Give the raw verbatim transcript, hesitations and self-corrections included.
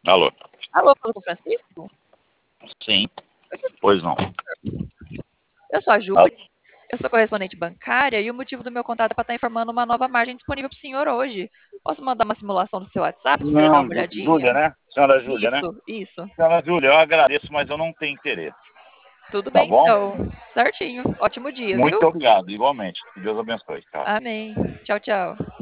Alô? Alô, fala com o Francisco? Sim. Pois não. Eu sou a Ju, Alô? eu sou correspondente bancária e o motivo do meu contato é para estar informando uma nova margem disponível para o senhor hoje. Posso mandar uma simulação no seu WhatsApp, para o senhor dar Não, uma Jú- Júlia, olhadinha? né? Senhora Júlia, né? Isso, isso. Senhora Júlia, eu agradeço, mas eu não tenho interesse. Tudo Tá bem, bom? então. Certinho. Ótimo dia, Muito viu? obrigado, igualmente. Que Deus abençoe. Tchau. Amém. Tchau, tchau.